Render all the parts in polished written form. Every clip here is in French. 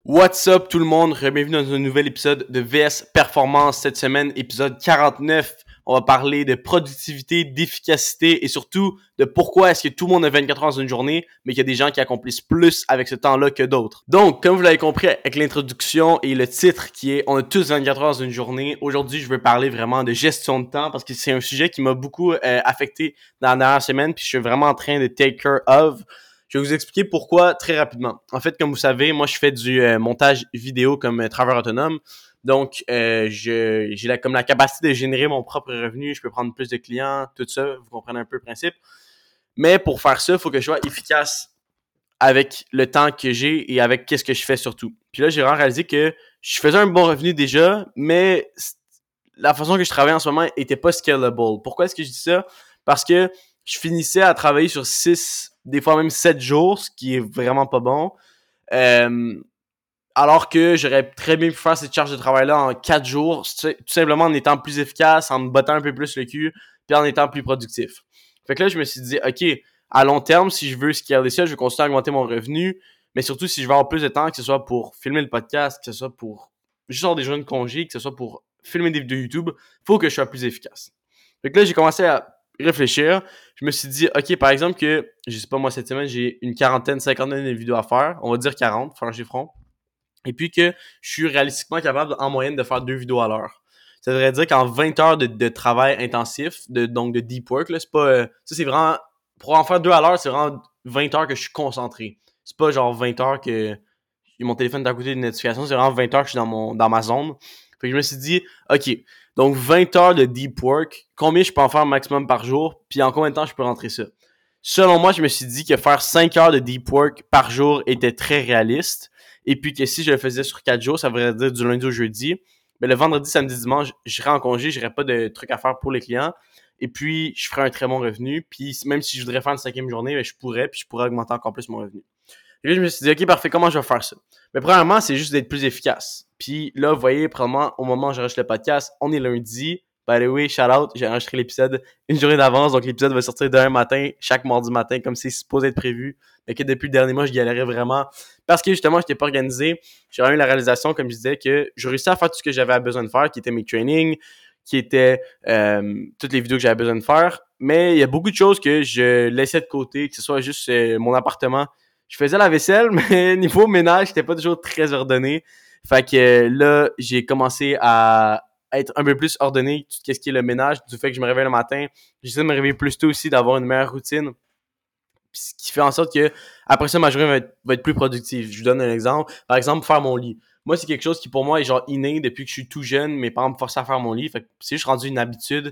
What's up tout le monde, bienvenue dans un nouvel épisode de VS Performance. Cette semaine, épisode 49, on va parler de productivité, d'efficacité et surtout de pourquoi est-ce que tout le monde a 24 heures dans une journée, mais qu'il y a des gens qui accomplissent plus avec ce temps-là que d'autres. Donc, comme vous l'avez compris avec l'introduction et le titre qui est « On a tous 24 heures dans une journée », aujourd'hui je veux parler vraiment de gestion de temps parce que c'est un sujet qui m'a beaucoup affecté dans la dernière semaine puis je suis vraiment en train de take care of. Je vais vous expliquer pourquoi très rapidement. En fait, comme vous savez, moi, je fais du montage vidéo comme travailleur autonome. Donc, j'ai comme la capacité de générer mon propre revenu. Je peux prendre plus de clients, tout ça. Vous comprenez un peu le principe. Mais pour faire ça, il faut que je sois efficace avec le temps que j'ai et avec qu'est-ce que je fais surtout. Puis là, j'ai vraiment réalisé que je faisais un bon revenu déjà, mais la façon que je travaillais en ce moment était pas scalable. Pourquoi est-ce que je dis ça? Parce que je finissais à travailler sur 6, des fois même 7 jours, ce qui est vraiment pas bon. Alors que j'aurais très bien pu faire cette charge de travail-là en 4 jours, tout simplement en étant plus efficace, en me bottant un peu plus le cul, puis en étant plus productif. Fait que là, je me suis dit, OK, à long terme, si je veux scaler ça, je veux continuer à augmenter mon revenu, mais surtout si je veux avoir plus de temps, que ce soit pour filmer le podcast, que ce soit pour juste avoir des journées de congé, que ce soit pour filmer des vidéos YouTube, faut que je sois plus efficace. Fait que là, j'ai commencé à réfléchir. Je me suis dit, OK, par exemple que, je sais pas, moi, cette semaine, j'ai une quarantaine, cinquantaine de vidéos à faire. On va dire 40, faire un chiffron. Et puis que je suis réalistiquement capable, en moyenne, de faire 2 vidéos à l'heure. Ça voudrait dire qu'en 20 heures de travail intensif, donc de deep work, là, c'est pas, ça c'est vraiment, pour en faire 2 à l'heure, c'est vraiment 20 heures que je suis concentré. C'est pas genre 20 heures que mon téléphone est à côté d'une notification, c'est vraiment 20 heures que je suis dans ma zone. Fait que je me suis dit, OK, donc 20 heures de deep work, combien je peux en faire maximum par jour, puis en combien de temps je peux rentrer ça? Selon moi, je me suis dit que faire 5 heures de deep work par jour était très réaliste, et puis que si je le faisais sur 4 jours, ça voudrait dire du lundi au jeudi, mais le vendredi, samedi, dimanche, j'irais en congé, j'aurais pas de trucs à faire pour les clients, et puis je ferais un très bon revenu, puis même si je voudrais faire une 5e journée, ben, je pourrais augmenter encore plus mon revenu. Et là, je me suis dit, OK, parfait, comment je vais faire ça? Mais premièrement, c'est juste d'être plus efficace. Puis là, vous voyez, probablement, au moment où j'enregistre le podcast, on est lundi. By the way, shout out, j'ai enregistré l'épisode une journée d'avance, donc l'épisode va sortir demain matin, chaque mardi matin, comme c'est supposé être prévu. Mais que depuis le dernier mois, je galérais vraiment. Parce que justement, je n'étais pas organisé. J'ai eu la réalisation, comme je disais, que je réussissais à faire tout ce que j'avais besoin de faire, qui était mes trainings, qui étaient toutes les vidéos que j'avais besoin de faire. Mais il y a beaucoup de choses que je laissais de côté, que ce soit juste mon appartement. Je faisais la vaisselle, mais niveau ménage, j'étais pas toujours très ordonné. Fait que là, j'ai commencé à être un peu plus ordonné, tout ce qui est le ménage, du fait que je me réveille le matin. J'essaie de me réveiller plus tôt aussi, d'avoir une meilleure routine. Puis ce qui fait en sorte que après ça, ma journée va être plus productive. Je vous donne un exemple. Par exemple, faire mon lit. Moi, c'est quelque chose qui pour moi est genre inné depuis que je suis tout jeune. Mes parents me forçaient à faire mon lit. Fait que c'est juste rendu une habitude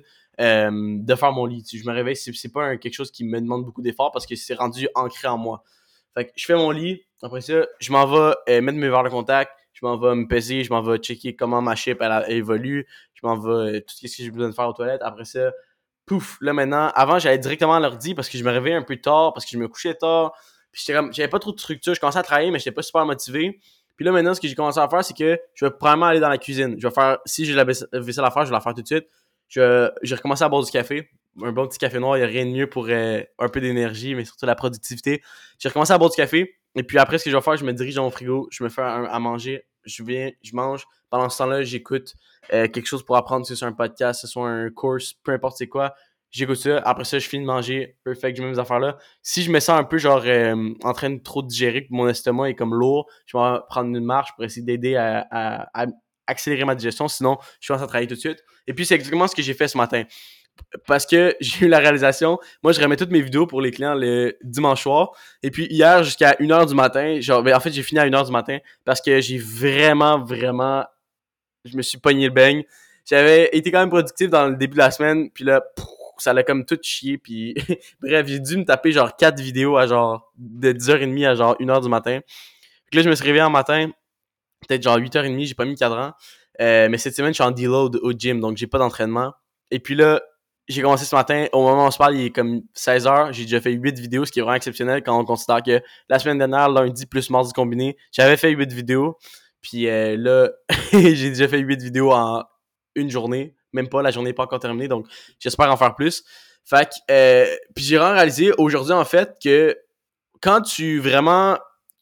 de faire mon lit. Si je me réveille, c'est pas quelque chose qui me demande beaucoup d'efforts parce que c'est rendu ancré en moi. Fait que je fais mon lit. Après ça, je m'en vais mettre mes verres de contact. Je m'en vais me peser. Je m'en vais checker comment ma shape elle évolue. Je m'en vais tout ce que j'ai besoin de faire aux toilettes. Après ça, pouf, là maintenant, avant j'allais directement à l'ordi parce que je me réveillais un peu tard, parce que je me couchais tard. Puis j'avais pas trop de structure. Je commençais à travailler, mais j'étais pas super motivé. Puis là maintenant, ce que j'ai commencé à faire, c'est que je vais probablement aller dans la cuisine. Je vais faire, si j'ai la vaisselle à faire, je vais la faire tout de suite. J'ai recommencé à boire du café. Un bon petit café noir, il n'y a rien de mieux pour un peu d'énergie, mais surtout la productivité. J'ai recommencé à boire du café. Et puis après, ce que je vais faire, je me dirige dans mon frigo, je me fais à manger, je viens, je mange. Pendant ce temps-là, j'écoute quelque chose pour apprendre, si c'est un podcast, si c'est un course, peu importe c'est quoi. J'écoute ça. Après ça, je finis de manger. Perfect, je mets mes affaires-là. Si je me sens un peu genre en train de trop digérer, que mon estomac est comme lourd, je vais prendre une marche pour essayer d'aider à accélérer ma digestion. Sinon, je commence à travailler tout de suite. Et puis, c'est exactement ce que j'ai fait ce matin. Parce que j'ai eu la réalisation, moi je remets toutes mes vidéos pour les clients le dimanche soir, et puis hier jusqu'à 1h du matin, en fait j'ai fini à 1h du matin, parce que j'ai vraiment, je me suis pogné le beigne. J'avais été quand même productif dans le début de la semaine, puis là, ça l'a comme tout chié, puis bref, j'ai dû me taper genre 4 vidéos à genre de 10h30 à genre 1h du matin. Puis là, je me suis réveillé en matin, peut-être genre 8h30, j'ai pas mis le cadran, mais cette semaine, je suis en deload au gym, donc j'ai pas d'entraînement. Et puis là, j'ai commencé ce matin, au moment où on se parle, il est comme 16h, j'ai déjà fait 8 vidéos, ce qui est vraiment exceptionnel quand on considère que la semaine dernière, lundi plus mardi combiné, j'avais fait 8 vidéos, puis là, j'ai déjà fait 8 vidéos en une journée, même pas, la journée n'est pas encore terminée, donc j'espère en faire plus. Fait que, puis j'ai vraiment réalisé aujourd'hui en fait que quand tu vraiment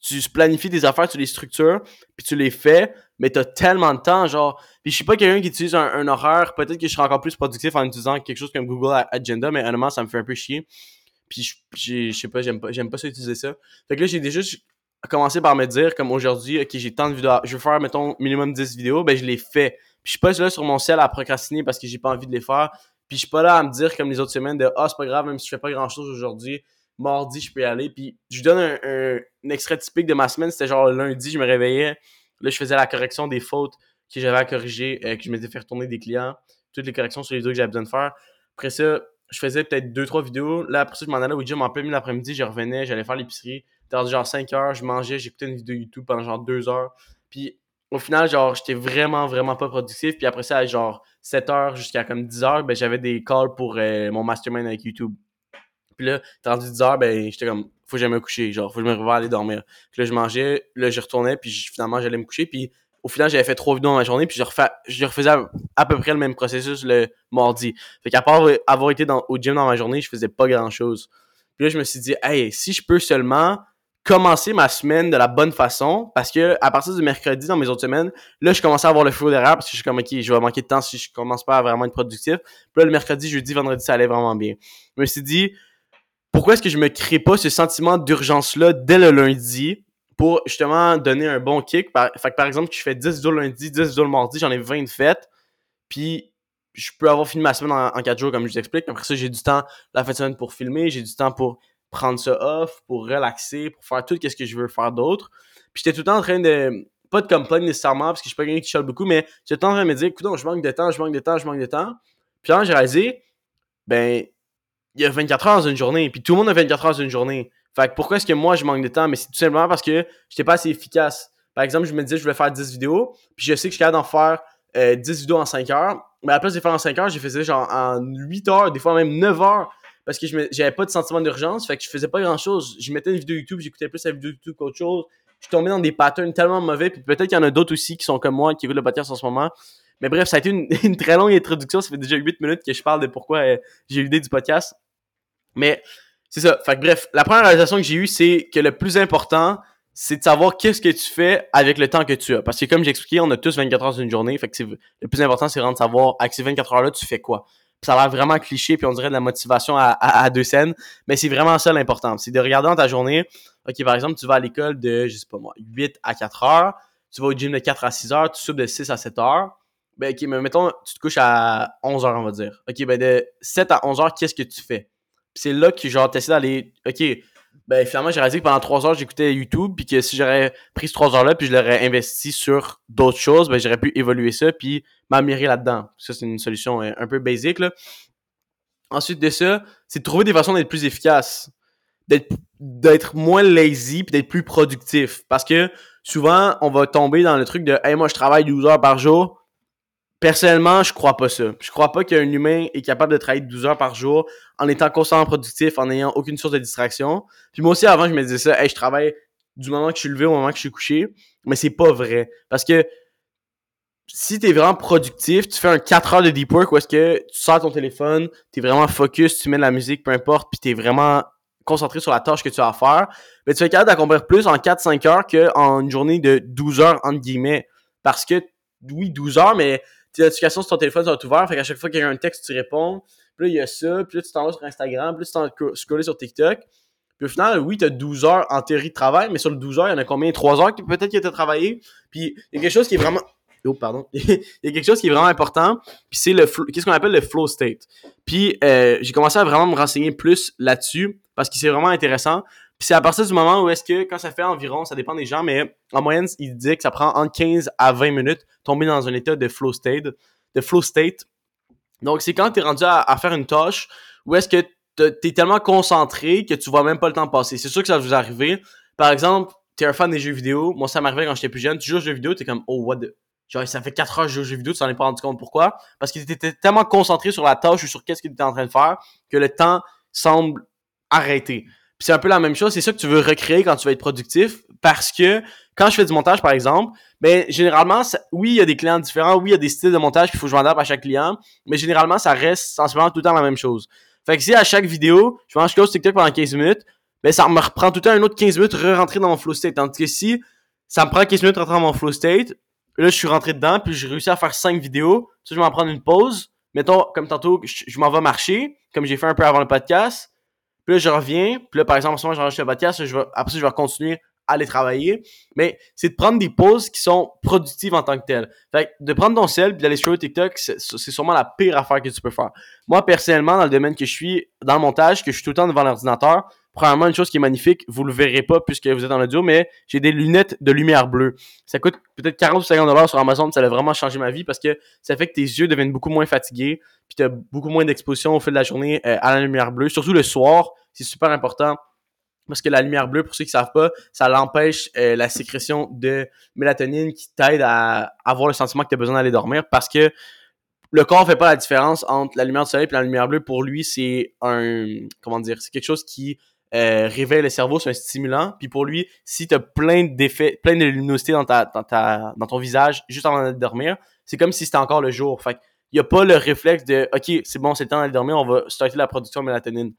tu planifies tes affaires, tu les structures, puis tu les fais, mais t'as tellement de temps, genre. Puis je suis pas quelqu'un qui utilise un horaire, peut-être que je serais encore plus productif en utilisant quelque chose comme Google Agenda, mais honnêtement, ça me fait un peu chier. Puis je sais pas, j'aime pas ça utiliser ça. Fait que là, j'ai déjà commencé par me dire, comme aujourd'hui, ok, j'ai tant de vidéos, je veux faire, mettons, minimum 10 vidéos, ben je les fais. Puis je suis pas là sur mon cell à procrastiner parce que j'ai pas envie de les faire. Puis je suis pas là à me dire comme les autres semaines de c'est pas grave, même si je fais pas grand chose aujourd'hui, mardi, je peux y aller. Puis je vous donne un extrait typique de ma semaine, c'était genre lundi, je me réveillais, là, je faisais la correction des fautes que j'avais à corriger, que je m'étais fait retourner des clients, toutes les corrections sur les vidéos que j'avais besoin de faire. Après ça, je faisais peut-être 2-3 vidéos. Là, après ça, je m'en allais au gym en plein milieu l'après-midi, je revenais, j'allais faire l'épicerie. C'était genre 5 heures, je mangeais, j'écoutais une vidéo YouTube pendant genre 2 heures. Puis au final, genre, j'étais vraiment, vraiment pas productif. Puis après ça, à genre 7 heures jusqu'à comme 10 heures, ben j'avais des calls pour mon mastermind avec YouTube. Puis là, rendu 10 heures, ben j'étais comme, faut que j'aille me coucher, genre, faut que je me revoie aller dormir. Puis là, je mangeais, là, je retournais, puis finalement, j'allais me coucher. Puis au final, j'avais fait 3 vidéos dans ma journée, puis je refaisais à peu près le même processus le mardi. Fait qu'à part avoir été au gym dans ma journée, je faisais pas grand-chose. Puis là, je me suis dit, hey, si je peux seulement commencer ma semaine de la bonne façon, parce que à partir du mercredi dans mes autres semaines, là, je commençais à avoir le feu derrière, parce que je suis comme, ok, je vais manquer de temps si je commence pas à vraiment être productif. Puis là, le mercredi, jeudi, vendredi, ça allait vraiment bien. Je me suis dit, pourquoi est-ce que je me crée pas ce sentiment d'urgence-là dès le lundi pour justement donner un bon kick? Fait que par exemple, je fais 10 vidéos le lundi, 10 vidéos le mardi, j'en ai 20 de faites, puis je peux avoir fini ma semaine en 4 jours, comme je vous explique. Après ça, j'ai du temps la fin de semaine pour filmer, j'ai du temps pour prendre ça off, pour relaxer, pour faire tout ce que je veux faire d'autre. Puis j'étais tout le temps en train de, pas de complain nécessairement, parce que je suis pas quelqu'un qui chiale beaucoup, mais j'étais tout le temps en train de me dire, écoute, je manque de temps, je manque de temps, je manque de temps. Puis là, j'ai réalisé, ben, il y a 24 heures dans une journée, puis tout le monde a 24 heures dans une journée. Fait que pourquoi est-ce que moi je manque de temps? Mais c'est tout simplement parce que j'étais pas assez efficace. Par exemple, je me disais je voulais faire 10 vidéos, puis je sais que je suis capable d'en faire 10 vidéos en 5 heures. Mais à la place de les faire en 5 heures, je les faisais genre en 8 heures, des fois même 9 heures. Parce que j'avais pas de sentiment d'urgence, fait que je faisais pas grand chose. Je mettais une vidéo YouTube, j'écoutais plus la vidéo YouTube qu'autre chose. Je tombais dans des patterns tellement mauvais, puis peut-être qu'il y en a d'autres aussi qui sont comme moi, qui écoutent le podcast en ce moment. Mais bref, ça a été une très longue introduction. Ça fait déjà 8 minutes que je parle de pourquoi j'ai eu l'idée du podcast. Mais c'est ça. Fait que bref, la première réalisation que j'ai eue, c'est que le plus important, c'est de savoir qu'est-ce que tu fais avec le temps que tu as. Parce que comme j'ai expliqué, on a tous 24 heures d'une journée. Fait que le plus important, c'est vraiment de savoir avec ces 24 heures-là, tu fais quoi. Puis ça a l'air vraiment cliché, puis on dirait de la motivation à deux scènes. Mais c'est vraiment ça l'important. C'est de regarder dans ta journée. OK, par exemple, tu vas à l'école de, je sais pas moi, 8 à 4 heures. Tu vas au gym de 4 à 6 heures. Tu soupes de 6 à 7 heures. Ben, OK, mais mettons, tu te couches à 11 heures, on va dire. OK, ben de 7 à 11 heures, qu'est-ce que tu fais? Puis c'est là que genre t'essaies d'aller. OK, ben finalement j'ai réalisé que pendant 3 heures j'écoutais YouTube, puis que si j'aurais pris ces 3 heures-là, puis je l'aurais investi sur d'autres choses, ben j'aurais pu évoluer ça, puis m'améliorer là-dedans. Ça, c'est une solution un peu basique, là. Ensuite de ça, c'est de trouver des façons d'être plus efficace, d'être moins lazy, puis d'être plus productif. Parce que souvent, on va tomber dans le truc de hey, moi je travaille 12 heures par jour. Personnellement, je crois pas ça. Je crois pas qu'un humain est capable de travailler 12 heures par jour en étant constamment productif, en n'ayant aucune source de distraction. Puis moi aussi, avant, je me disais ça, hey, je travaille du moment que je suis levé au moment que je suis couché. Mais c'est pas vrai. Parce que si t'es vraiment productif, tu fais un 4 heures de deep work où est-ce que tu sors ton téléphone, t'es vraiment focus, tu mets de la musique, peu importe, puis t'es vraiment concentré sur la tâche que tu as à faire, mais tu vas être capable d'accomplir plus en 4-5 heures qu'en une journée de 12 heures, entre guillemets. Parce que, oui, 12 heures, mais tes notifications sur ton téléphone sont ouvertes, fait qu'à chaque fois qu'il y a un texte, tu réponds. Puis là, il y a ça, puis là, tu t'en vas sur Instagram, puis là, tu t'en scroller sur TikTok. Puis au final, oui, t'as 12 heures en théorie de travail, mais sur le 12 heures, il y en a combien? 3 heures peut-être que t'as travaillé. Puis il y a quelque chose qui est vraiment... Oh, pardon. Il y a quelque chose qui est vraiment important, puis c'est qu'est-ce qu'on appelle le flow state. Puis j'ai commencé à vraiment me renseigner plus là-dessus, parce que c'est vraiment intéressant. Puis c'est à partir du moment où est-ce que, quand ça fait environ, ça dépend des gens, mais en moyenne, il dit que ça prend entre 15 à 20 minutes tomber dans un état de flow state. Donc, c'est quand t'es rendu à faire une tâche où est-ce que t'es tellement concentré que tu vois même pas le temps passer. C'est sûr que ça va vous arriver. Par exemple, t'es un fan des jeux vidéo. Moi, ça m'arrivait quand j'étais plus jeune. Tu joues aux jeux vidéo, t'es comme, oh, what the... Genre, ça fait 4 heures que je joue aux jeux vidéo, tu t'en es pas rendu compte pourquoi. Parce que t'étais tellement concentré sur la tâche ou sur qu'est-ce que t'étais en train de faire que le temps semble arrêter. Puis c'est un peu la même chose, c'est ça que tu veux recréer quand tu veux être productif, parce que quand je fais du montage, par exemple, ben généralement, oui, il y a des clients différents, oui, il y a des styles de montage qu'il faut que je m'adapte à chaque client, mais généralement, ça reste sensiblement tout le temps la même chose. Fait que si à chaque vidéo, je mange close TikTok pendant 15 minutes, ben ça me reprend tout le temps un autre 15 minutes re-rentrer dans mon flow state. Tandis que si ça me prend 15 minutes de rentrer dans mon flow state, là, je suis rentré dedans, puis j'ai réussi à faire 5 vidéos. Ça, je vais en prendre une pause. Mettons, comme tantôt, je m'en vais marcher, comme j'ai fait un peu avant le podcast. Puis là, je reviens. Puis là, par exemple, en ce moment, j'enregistre le podcast. Après ça, je vais continuer à aller travailler. Mais c'est de prendre des pauses qui sont productives en tant que telles. Fait que de prendre ton sel puis d'aller sur TikTok, c'est sûrement la pire affaire que tu peux faire. Moi, personnellement, dans le domaine que je suis, dans le montage, que je suis tout le temps devant l'ordinateur, premièrement, une chose qui est magnifique, vous le verrez pas puisque vous êtes en audio, mais j'ai des lunettes de lumière bleue. Ça coûte peut-être 40 ou 50$ sur Amazon, ça a vraiment changé ma vie parce que ça fait que tes yeux deviennent beaucoup moins fatigués, puis tu as beaucoup moins d'exposition au fil de la journée à la lumière bleue, surtout le soir, c'est super important. Parce que la lumière bleue, pour ceux qui savent pas, ça l'empêche la sécrétion de mélatonine qui t'aide à avoir le sentiment que tu as besoin d'aller dormir parce que le corps fait pas la différence entre la lumière du soleil et la lumière bleue. Pour lui, c'est c'est quelque chose qui réveille le cerveau, c'est un stimulant. Puis pour lui, si tu as plein d'effets, plein de luminosité dans ton visage juste avant d'aller dormir, c'est comme si c'était encore le jour. Fait qu'il y a pas le réflexe de OK, c'est bon, c'est le temps d'aller dormir, on va starter la production de mélatonine.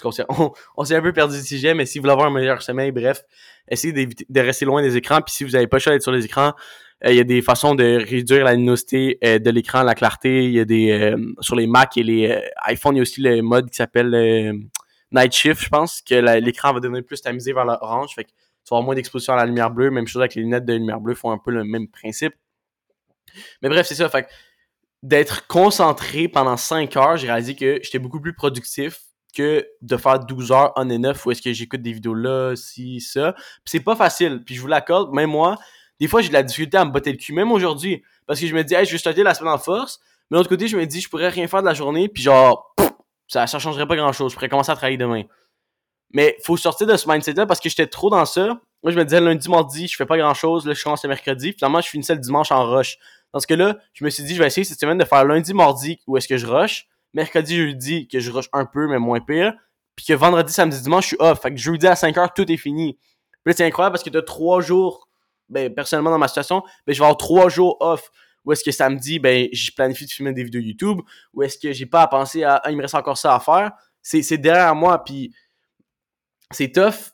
On s'est un peu perdu du sujet, mais si vous voulez avoir un meilleur sommeil, bref, essayez de rester loin des écrans. Puis si vous n'avez pas le choix d'être sur les écrans, il y a des façons de réduire la luminosité de l'écran, la clarté. Il y a des sur les Mac et les iPhone, il y a aussi le mode qui s'appelle Night Shift, je pense, que l'écran va devenir plus tamisé vers l'orange. Fait que tu vas avoir moins d'exposition à la lumière bleue. Même chose avec les lunettes de lumière bleue, font un peu le même principe. Mais bref, c'est ça. Fait que d'être concentré pendant 5 heures, j'ai réalisé que j'étais beaucoup plus productif que de faire 12 heures on and off où est-ce que j'écoute des vidéos là, ci, ça. Puis c'est pas facile. Puis je vous l'accorde, même moi, des fois j'ai de la difficulté à me botter le cul, même aujourd'hui. Parce que je me dis, hey, je vais starter la semaine en force. Mais de l'autre côté, je me dis, je pourrais rien faire de la journée. Puis genre, ça changerait pas grand-chose. Je pourrais commencer à travailler demain. Mais faut sortir de ce mindset-là parce que j'étais trop dans ça. Moi, je me disais lundi, mardi, je fais pas grand-chose. Là, je commence le mercredi. Finalement, je finissais le dimanche en rush. Dans ce cas-là, je me suis dit, je vais essayer cette semaine de faire lundi, mardi où est-ce que je rush. Mercredi, jeudi, que je rush un peu, mais moins pire. Puis que vendredi, samedi, dimanche, je suis off. Fait que jeudi à 5h, tout est fini. Puis là, c'est incroyable parce que t'as 3 jours, ben, personnellement, dans ma situation, ben, je vais avoir 3 jours off. Ou est-ce que samedi, ben, je planifie de filmer des vidéos YouTube. Ou est-ce que j'ai pas à penser à, il me reste encore ça à faire. C'est derrière moi, puis c'est tough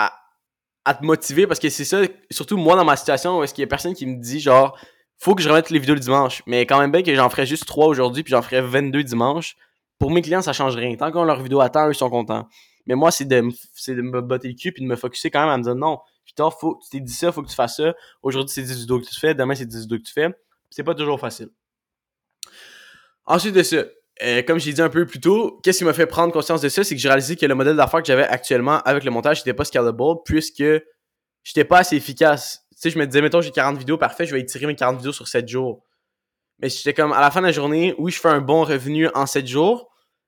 à te motiver parce que c'est ça, surtout moi dans ma situation où est-ce qu'il y a personne qui me dit genre faut que je remette les vidéos le dimanche, mais quand même bien que j'en ferais juste 3 aujourd'hui puis j'en ferais 22 dimanche. Pour mes clients, ça change rien. Tant qu'on leur vidéo attend, eux sont contents. Mais moi, c'est de me botter le cul puis de me focusser quand même à me dire non, putain, tu t'es dit ça, faut que tu fasses ça. Aujourd'hui, c'est 10 vidéos que tu fais, demain, c'est 10 vidéos que tu fais. C'est pas toujours facile. Ensuite de ça, comme j'ai dit un peu plus tôt, qu'est-ce qui m'a fait prendre conscience de ça, c'est que j'ai réalisé que le modèle d'affaires que j'avais actuellement avec le montage n'était pas scalable puisque j'étais pas assez efficace. Tu sais, je me disais, mettons, j'ai 40 vidéos, parfait, je vais étirer mes 40 vidéos sur 7 jours. Mais j'étais comme, à la fin de la journée, oui, je fais un bon revenu en 7 jours,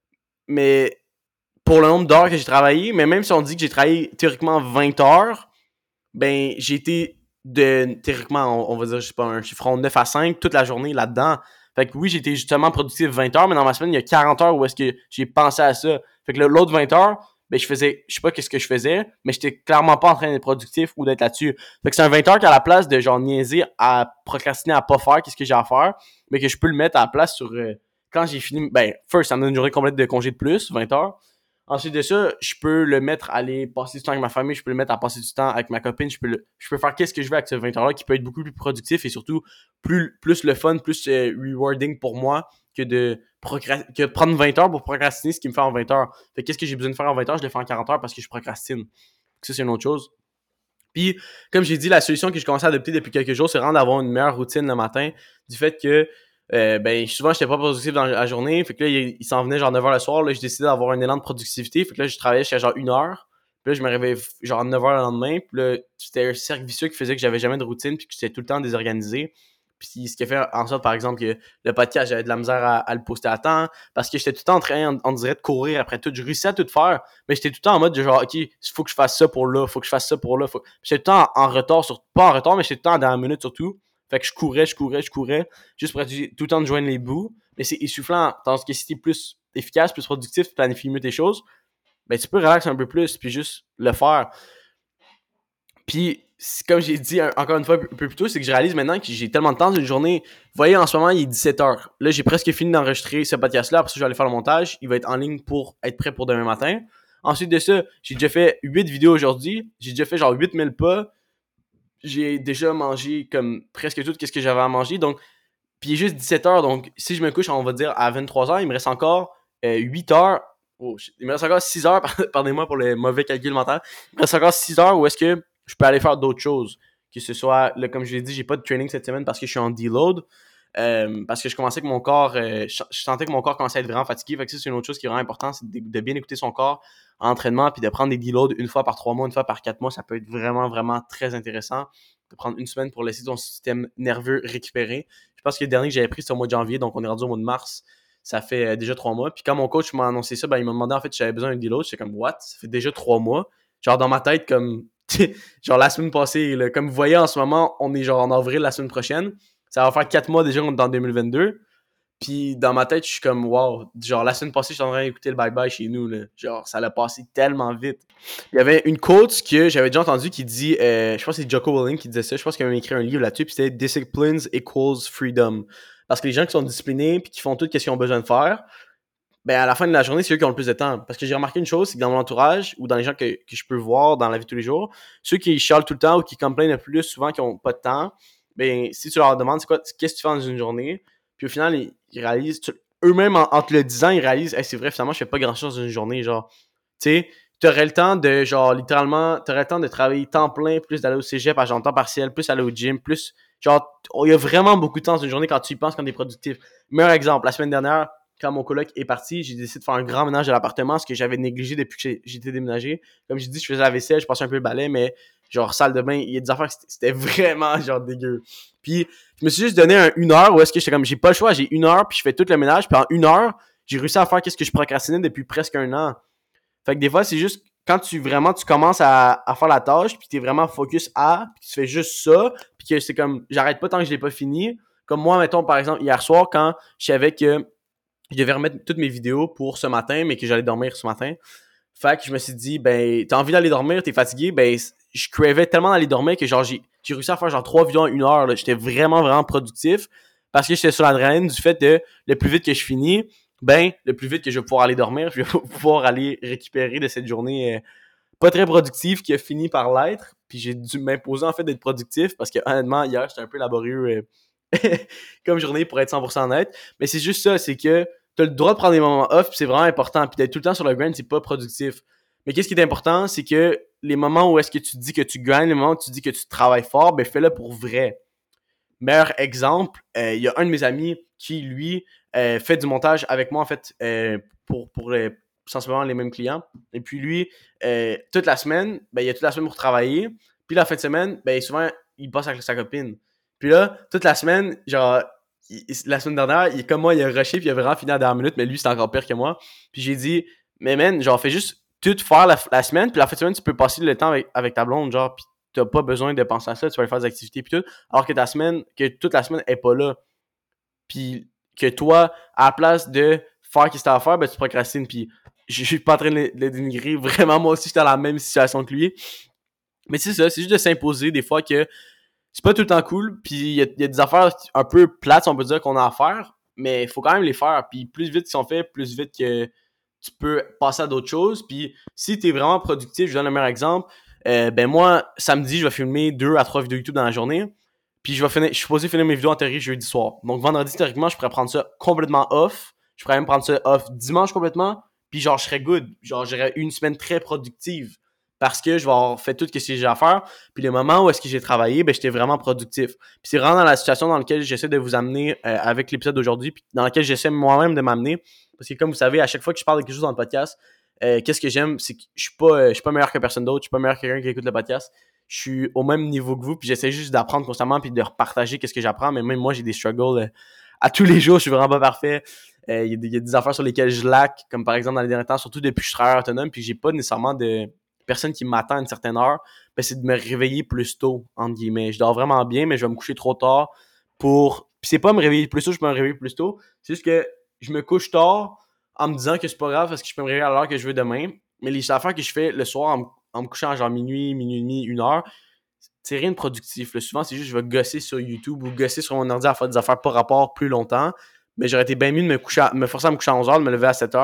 mais pour le nombre d'heures que j'ai travaillé, mais même si on dit que j'ai travaillé théoriquement 20 heures, ben, j'ai été théoriquement, on va dire, je sais pas, un chiffron 9 à 5 toute la journée là-dedans. Fait que oui, j'ai été justement productif 20 heures, mais dans ma semaine, il y a 40 heures où est-ce que j'ai pensé à ça. Fait que l'autre 20 heures, ben, je sais pas qu'est-ce que je faisais, mais j'étais clairement pas en train d'être productif ou d'être là-dessus. Fait que c'est un 20 heures qu'à la place de genre niaiser à procrastiner à pas faire qu'est-ce que j'ai à faire, mais que je peux le mettre à la place sur quand j'ai fini, ben, first, ça me donne une journée complète de congé de plus, 20 heures. Ensuite de ça, je peux le mettre à aller passer du temps avec ma famille, je peux le mettre à passer du temps avec ma copine, je peux faire qu'est-ce que je veux avec ce 20 heures-là qui peut être beaucoup plus productif et surtout plus le fun, plus rewarding pour moi que de prendre 20 heures pour procrastiner ce qui me fait en 20 heures. Fait qu'est-ce que j'ai besoin de faire en 20 heures, je le fais en 40 heures parce que je procrastine. Ça, c'est une autre chose. Puis, comme j'ai dit, la solution que je commence à adopter depuis quelques jours, c'est vraiment d'avoir une meilleure routine le matin, du fait que ben souvent j'étais pas productif dans la journée, fait que là il s'en venait genre 9h le soir, là j'ai décidé d'avoir un élan de productivité, fait que là je travaillais jusqu'à genre 1h, puis là je me réveillais genre 9h le lendemain, puis là c'était un cercle vicieux qui faisait que j'avais jamais de routine puis que j'étais tout le temps désorganisé. Puis ce qui a fait en sorte, par exemple, que le podcast, j'avais de la misère à le poster à temps parce que j'étais tout le temps en train, on dirait, de courir après tout. Je réussissais à tout faire, mais j'étais tout le temps en mode de genre, OK, il faut que je fasse ça pour là, faut que je fasse ça pour là. J'étais tout le temps en retard, pas en retard, mais j'étais tout le temps dans la minute surtout. Fait que je courais, juste pour être tout le temps de joindre les bouts. Mais c'est essoufflant. Tandis que si t'es plus efficace, plus productif, planifies mieux tes choses, ben tu peux relaxer un peu plus, puis juste le faire. Puis, comme j'ai dit encore une fois un peu plus tôt, c'est que je réalise maintenant que j'ai tellement de temps dans une journée. Vous voyez, en ce moment, il est 17h. Là, j'ai presque fini d'enregistrer ce podcast-là. Après ça, je vais aller faire le montage. Il va être en ligne pour être prêt pour demain matin. Ensuite de ça, j'ai déjà fait 8 vidéos aujourd'hui. J'ai déjà fait genre 8000 pas. J'ai déjà mangé comme presque tout ce que j'avais à manger. Donc, puis il est juste 17h. Donc, si je me couche, on va dire à 23h, il me reste encore 8 heures. Oh, il me reste encore 6 heures. Pardonnez-moi pour le mauvais calcul mental. Il me reste encore 6 heures où est-ce que je peux aller faire d'autres choses. Que ce soit, là, comme je l'ai dit, j'ai pas de training cette semaine parce que je suis en deload. Parce que je commençais que mon corps, je sentais que mon corps commençait à être vraiment fatigué. Fait que ça, c'est une autre chose qui est vraiment importante, c'est de bien écouter son corps en entraînement, puis de prendre des deloads une fois par 3 mois, une fois par 4 mois. Ça peut être vraiment, vraiment très intéressant de prendre une semaine pour laisser ton système nerveux récupérer. Je pense que le dernier que j'avais pris, c'était au mois de janvier, donc on est rendu au mois de mars. Ça fait déjà 3 mois. Puis quand mon coach m'a annoncé ça, ben, il m'a demandé en fait si j'avais besoin d'un deload. J'étais comme, what? Ça fait déjà 3 mois. Genre dans ma tête, comme, genre la semaine passée, là, comme vous voyez en ce moment, on est genre en avril la semaine prochaine. Ça va faire 4 mois déjà qu'on est dans 2022. Puis dans ma tête, je suis comme, wow. Genre la semaine passée, j'étais en train d'écouter le bye-bye chez nous. Là. Genre, ça l'a passé tellement vite. Il y avait une quote que j'avais déjà entendue qui dit, je pense que c'est Jocko Willink qui disait ça. Je pense qu'il avait écrit un livre là-dessus. Puis c'était Disciplines equals freedom. Parce que les gens qui sont disciplinés puis qui font tout ce qu'ils ont besoin de faire, ben à la fin de la journée, c'est eux qui ont le plus de temps. Parce que j'ai remarqué une chose, c'est que dans mon entourage ou dans les gens que je peux voir dans la vie de tous les jours, ceux qui chialent tout le temps ou qui complainent le plus souvent qui n'ont pas de temps, ben si tu leur demandes c'est quoi, qu'est-ce que tu fais dans une journée, puis au final, ils réalisent, eux-mêmes en te le disant, ils réalisent, hey, c'est vrai, finalement, je fais pas grand-chose dans une journée, genre, tu sais, t'aurais le temps de, genre, littéralement, t'aurais le temps de travailler temps plein, plus d'aller au cégep à genre temps partiel, plus aller au gym, plus, genre, il y a vraiment beaucoup de temps dans une journée quand tu y penses, quand t'es productif. Meilleur exemple, la semaine dernière, quand mon coloc est parti, j'ai décidé de faire un grand ménage de l'appartement, ce que j'avais négligé depuis que j'étais déménagé. Comme j'ai dit, je faisais la vaisselle, je passais un peu le balai, mais genre salle de bain, il y a des affaires que c'était vraiment genre dégueu. Puis je me suis juste donné une heure où est-ce que j'étais comme, j'ai pas le choix, j'ai une heure, puis je fais tout le ménage, puis en une heure, j'ai réussi à faire ce que je procrastinais depuis presque un an. Fait que des fois, c'est juste quand tu commences à faire la tâche, puis t'es vraiment focus puis tu fais juste ça, puis que c'est comme, j'arrête pas tant que je l'ai pas fini. Comme moi, mettons, par exemple, hier soir, quand je savais que je devais remettre toutes mes vidéos pour ce matin, mais que j'allais dormir ce matin. Fait que je me suis dit, ben, t'as envie d'aller dormir, t'es fatigué, ben, je cravais tellement d'aller dormir que genre, j'ai réussi à faire genre 3 vidéos en une heure, là. J'étais vraiment, vraiment productif parce que j'étais sur l'adrénaline du fait de, le plus vite que je finis, ben, le plus vite que je vais pouvoir aller dormir, je vais pouvoir aller récupérer de cette journée pas très productive qui a fini par l'être. Puis j'ai dû m'imposer en fait d'être productif parce que honnêtement, hier, j'étais un peu laborieux comme journée pour être 100% honnête. Mais c'est juste ça, c'est que t'as le droit de prendre des moments off, puis c'est vraiment important. Puis d'être tout le temps sur le grind, c'est pas productif. Mais qu'est-ce qui est important, c'est que les moments où est-ce que tu dis que tu grindes, les moments où tu dis que tu travailles fort, ben fais-le pour vrai. Meilleur exemple, il y a un de mes amis qui, lui, fait du montage avec moi, en fait, pour sensiblement les mêmes clients. Et puis lui, toute la semaine, ben, il y a toute la semaine pour travailler. Puis la fin de semaine, ben, souvent, il passe avec sa copine. Puis là, toute la semaine, genre, la semaine dernière, il est comme moi, il a rushé, puis il a vraiment fini à la dernière minute, mais lui, c'est encore pire que moi. Puis j'ai dit, mais man, genre, fais juste tout faire la semaine, puis la fin de semaine, tu peux passer le temps avec ta blonde, genre, puis t'as pas besoin de penser à ça, tu vas aller faire des activités, puis tout. Alors que toute la semaine est pas là. Puis que toi, à la place de faire ce que t'as à faire, ben, tu procrastines, puis je suis pas en train de le dénigrer. Vraiment, moi aussi, j'étais dans la même situation que lui. Mais c'est ça, c'est juste de s'imposer des fois que c'est pas tout le temps cool, puis il y a des affaires un peu plates, on peut dire, qu'on a à faire, mais il faut quand même les faire. Puis plus vite ils sont faits, plus vite que tu peux passer à d'autres choses. Puis si t'es vraiment productif, je donne le meilleur exemple, ben moi, samedi, je vais filmer 2 à 3 vidéos YouTube dans la journée, puis je suis supposé finir mes vidéos en théorie jeudi soir. Donc vendredi, théoriquement, je pourrais prendre ça complètement off. Je pourrais même prendre ça off dimanche complètement, puis genre, je serais good. Genre, j'aurais une semaine très productive parce que je vais avoir fait tout ce que j'ai à faire. Puis les moments où est-ce que j'ai travaillé, ben j'étais vraiment productif. Puis c'est vraiment dans la situation dans laquelle j'essaie de vous amener avec l'épisode d'aujourd'hui, puis dans laquelle j'essaie moi-même de m'amener. Parce que comme vous savez, à chaque fois que je parle de quelque chose dans le podcast, qu'est-ce que j'aime, c'est que je suis pas meilleur que personne d'autre, je suis pas meilleur que quelqu'un qui écoute le podcast. Je suis au même niveau que vous, puis j'essaie juste d'apprendre constamment puis de repartager qu'est-ce que j'apprends. Mais même moi, j'ai des struggles à tous les jours, je suis vraiment pas parfait. Il y a des affaires sur lesquelles je lack, comme par exemple dans les derniers temps, surtout depuis que je suis travailleur autonome, puis j'ai pas nécessairement de personne qui m'attend à une certaine heure, ben c'est de me réveiller plus tôt, entre guillemets. Je dors vraiment bien, mais je vais me coucher trop tard pour... Puis c'est pas me réveiller plus tôt, je peux me réveiller plus tôt. C'est juste que je me couche tard en me disant que c'est pas grave parce que je peux me réveiller à l'heure que je veux demain. Mais les affaires que je fais le soir en me couchant à genre minuit, minuit et demi, une heure, c'est rien de productif. Là. Souvent, c'est juste que je vais gosser sur YouTube ou gosser sur mon ordi à faire des affaires par rapport plus longtemps. Mais j'aurais été bien mieux de me forcer à me coucher à 11h, de me lever à 7h,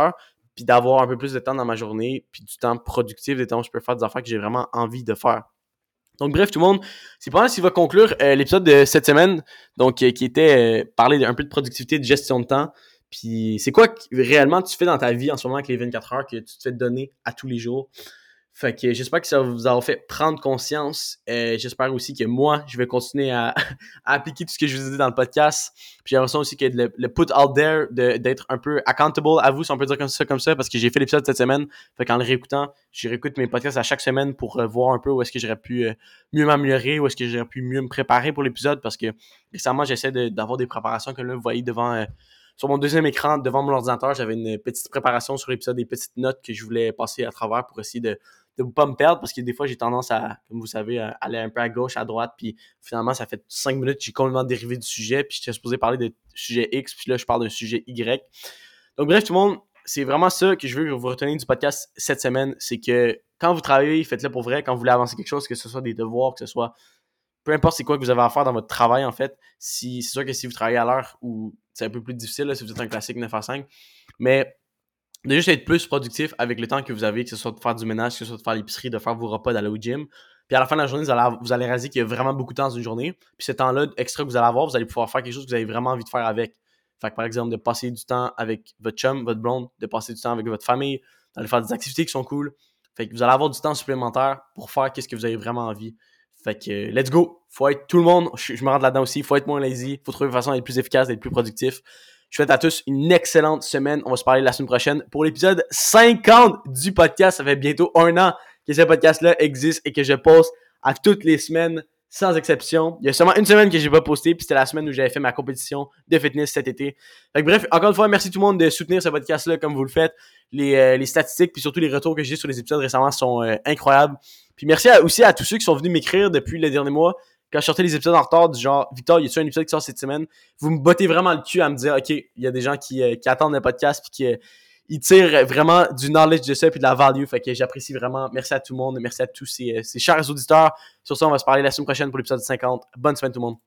puis d'avoir un peu plus de temps dans ma journée, puis du temps productif, des temps où je peux faire des affaires que j'ai vraiment envie de faire. Donc bref, tout le monde, c'est pas mal ce qui va conclure l'épisode de cette semaine, donc qui était parler un peu de productivité, de gestion de temps. Puis c'est quoi réellement tu fais dans ta vie en ce moment avec les 24 heures que tu te fais donner à tous les jours? Fait que j'espère que ça vous aura fait prendre conscience. J'espère aussi que moi, je vais continuer à, à appliquer tout ce que je vous ai dit dans le podcast. Puis j'ai l'impression aussi que le put out there, d'être un peu accountable à vous, si on peut dire comme ça, parce que j'ai fait l'épisode cette semaine. Fait qu'en le réécoutant, je réécoute mes podcasts à chaque semaine pour voir un peu où est-ce que j'aurais pu mieux m'améliorer, où est-ce que j'aurais pu mieux me préparer pour l'épisode, parce que récemment, j'essaie d'avoir des préparations que là, vous voyez devant... sur mon deuxième écran, devant mon ordinateur, j'avais une petite préparation sur l'épisode, des petites notes que je voulais passer à travers pour essayer de pas me perdre, parce que des fois, j'ai tendance à, comme vous savez, à aller un peu à gauche, à droite, puis finalement, ça fait 5 minutes que j'ai complètement dérivé du sujet, puis j'étais supposé parler de sujet X, puis là, je parle d'un sujet Y. Donc bref, tout le monde, c'est vraiment ça que je veux que vous reteniez du podcast cette semaine, c'est que quand vous travaillez, faites-le pour vrai, quand vous voulez avancer quelque chose, que ce soit des devoirs, que ce soit peu importe c'est quoi que vous avez à faire dans votre travail, en fait. C'est sûr que si vous travaillez à l'heure où c'est un peu plus difficile, là, si vous êtes un classique 9 à 5, mais de juste être plus productif avec le temps que vous avez, que ce soit de faire du ménage, que ce soit de faire l'épicerie, de faire vos repas, d'aller au gym. Puis à la fin de la journée, vous allez réaliser qu'il y a vraiment beaucoup de temps dans une journée. Puis ce temps-là extra que vous allez avoir, vous allez pouvoir faire quelque chose que vous avez vraiment envie de faire avec. Fait que par exemple, de passer du temps avec votre chum, votre blonde, de passer du temps avec votre famille, d'aller faire des activités qui sont cool. Fait que vous allez avoir du temps supplémentaire pour faire ce que vous avez vraiment envie. Fait que let's go! Faut être tout le monde, je me rentre là-dedans aussi, faut être moins lazy, faut trouver une façon d'être plus efficace, d'être plus productif. Je souhaite à tous une excellente semaine. On va se parler la semaine prochaine pour l'épisode 50 du podcast. Ça fait bientôt 1 an que ce podcast-là existe et que je poste à toutes les semaines, sans exception. Il y a seulement une semaine que j'ai pas posté, puis c'était la semaine où j'avais fait ma compétition de fitness cet été. Fait que bref, encore une fois, merci tout le monde de soutenir ce podcast-là comme vous le faites. Les statistiques, puis surtout les retours que j'ai sur les épisodes récemment sont incroyables. Puis merci aussi à tous ceux qui sont venus m'écrire depuis le dernier mois. Quand je sortais les épisodes en retard, du genre, Victor, y a-tu un épisode qui sort cette semaine? Vous me bottez vraiment le cul à me dire, OK, il y a des gens qui attendent le podcast puis qui ils tirent vraiment du knowledge de ça puis de la value. Fait que j'apprécie vraiment. Merci à tout le monde. Merci à tous ces chers auditeurs. Sur ça, on va se parler la semaine prochaine pour l'épisode 50. Bonne semaine tout le monde.